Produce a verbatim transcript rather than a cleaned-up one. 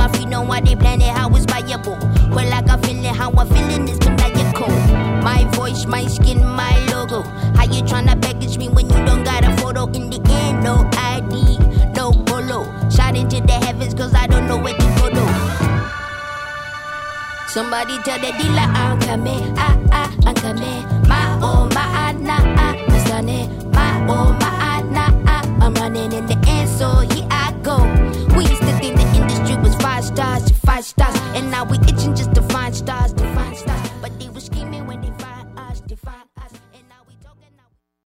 my feet know why they plan it, how it's viable. Well, like I'm feeling, how I'm feeling is maniacal. My voice, my skin, my logo. How you tryna package me when you don't got a photo? In the end, no I D, no polo. Shot into the heavens cause I don't know where to go though. Somebody tell the dealer I'm coming, ah ah, I'm coming. My oh my nah ah, I'm stunning. My oh my nah ah, I'm running in the end, so here I go. We used to think the industry was five stars, five stars, and now we itching just to find stars.